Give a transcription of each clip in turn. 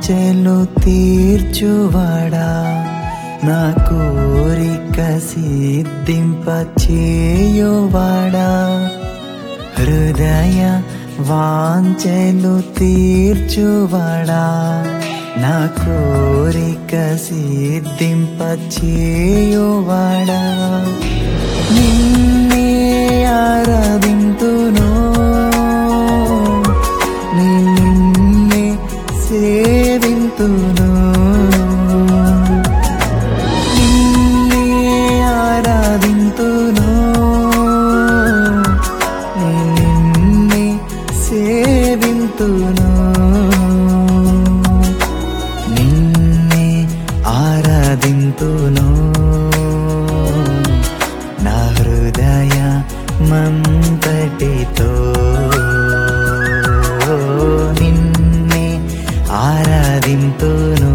వాంఛలు తీర్చువాడా నా కోరిక సిద్ధింప చేయువాడా హృదయ వాంఛలు తీర్చువాడా నా కోరిక సిద్ధింప చేయువాడా నిన్నే ఆరాధింతును నిన్నే సేవింతును నిన్నే ఆరాధింతును నిన్నే సేవింతును నిన్నే ఆరాధింతును నా హృదయ మంతటితో నిన్నే ఆరాధింతును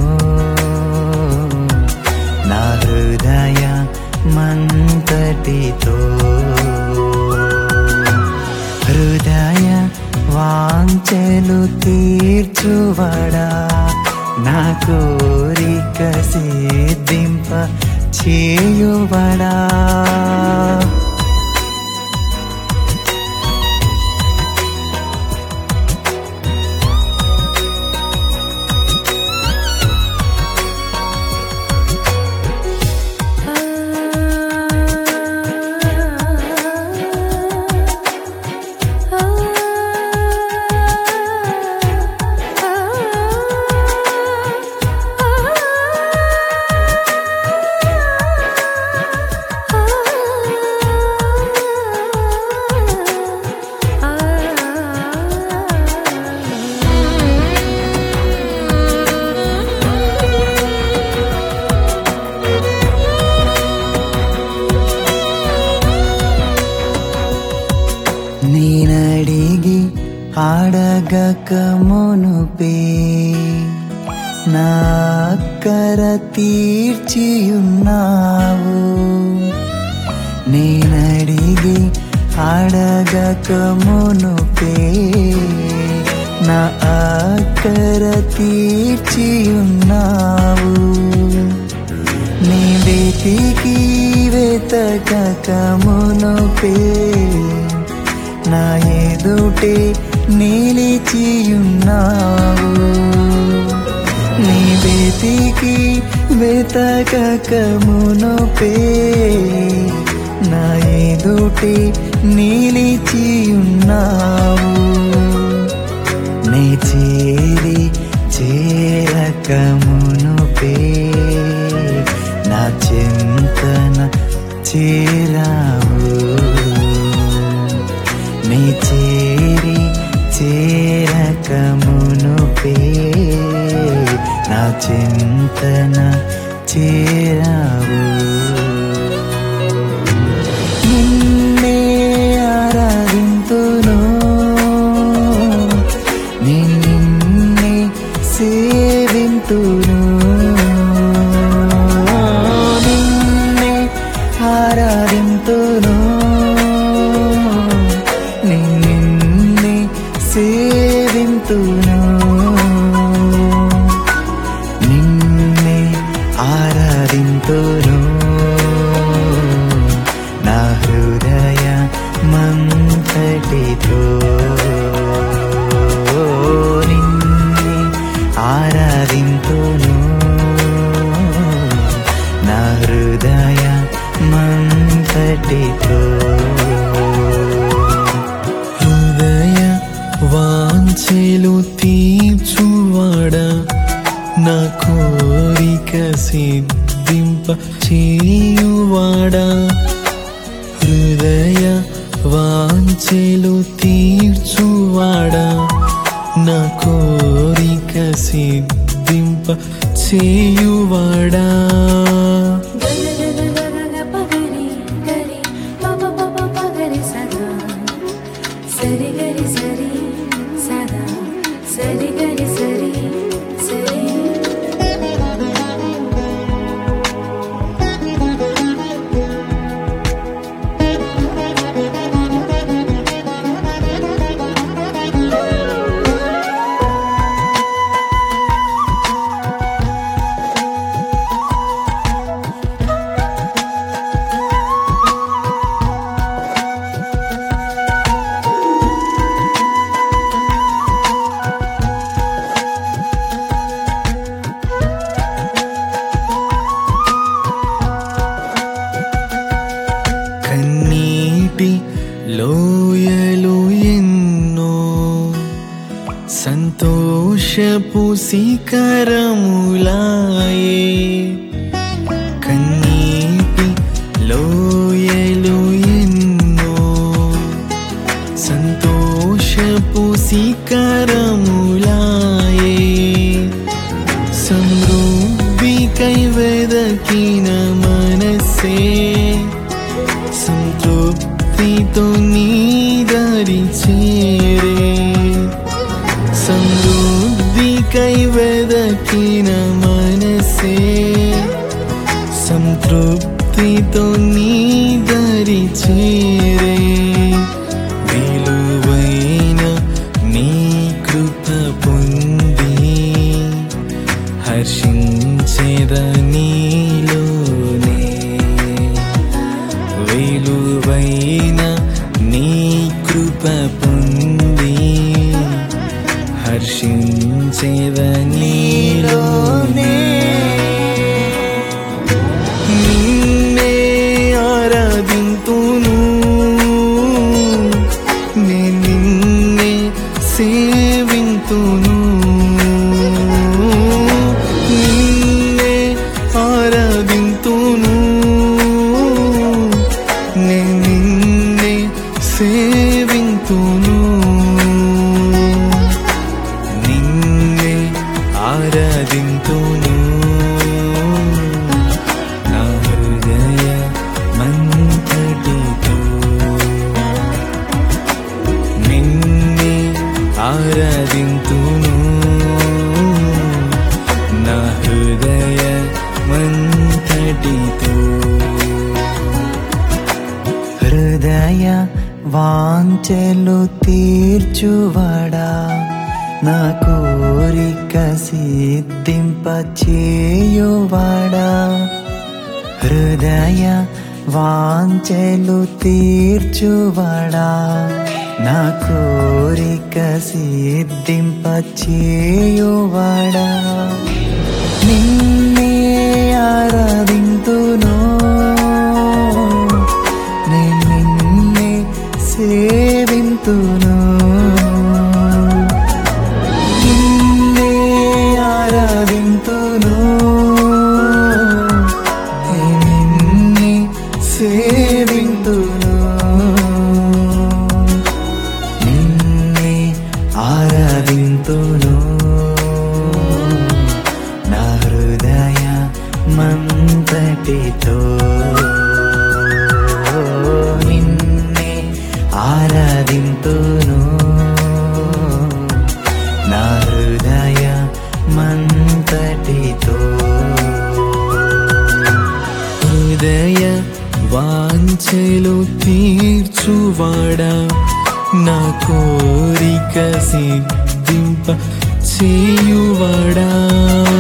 నా హృదయ మంతటితో హృదయ వాంఛలు తీర్చువాడా నా కోరిక సిద్ధింప చేయువాడా నేనడిగి అడగక మునుపే నా అక్కర తీర్చియున్నావు నేనడిగి అడగక మునుపే నా అక్కర తీర్చియున్నావు నీ వెతికి వెతకక మునుపే నా ఎదుటే నిలిచియున్నావు నీ వెతికి వెతకక మునుపే నా ఎదుటే నిలిచియున్నావు నీ చేరక మునుపే నా చింతన చేరావు నీ చేరక మునుపే నా చింతన చేరావు నిన్నే ఆరాధింతును నిన్నే సేవింతును నిన్నే ఆరాధింతును నిన్నే సేవింతును నిన్నే ఆరాధింతును నా హృదయ మంతటితో నిన్నే ఆరాధింతును నా హృదయ మంతటితో వాంఛలు తీర్చువాడా నా కోరిక సిద్ధింప చేయువాడా హృదయ వాంఛలు తీర్చువాడా నా కోరిక సిద్ధింప చేయువాడా సరి గరి సరి సదా సరి గరి సరి సరి పుసికరములాయే కన్నీటి లోయలు ఎన్నో సంతోషపు శిఖరములాయే సమృద్ధికై వెదకిన మనసే సంతృప్తితో నీ దరి చేరే సమృద్ధికై వెదకిన మనసే సంతృప్తితో నీ దరి చేరే విలువైన నీ కృప పొంది హర్షించెద నీలోనే విలువైన నీ కృప పొంది హర్షించెద నీలోనే నిన్నే ఆరాధింతును నిన్నే సేవింతును నిన్నే ఆరాధింతును నిన్నే సేవింతును నిన్నే ఆరాధింతును నా హృదయ మంతటితో నిన్నే ఆరాధింతును నా హృదయ మంతటితో హృదయ వాంఛలు తీర్చువాడా నా కోరిక సిద్ధింప చేయువాడా హృదయ వాంఛలు తీర్చువాడా నా కోరిక సిద్ధింప చేయువాడా నిన్నే ఆరాధింతును నిన్నే సేవింతును నిన్నే ఆరాధింతును నిన్నే సేవింతును నిన్నే ఆరాధింతును నా హృదయ మంతటితో నిన్నే ఆరాధింతును నా హృదయ మంతటితో హృదయ వాంఛలు తీర్చువాడా నా కోరిక సిద్ధింప చేయువాడా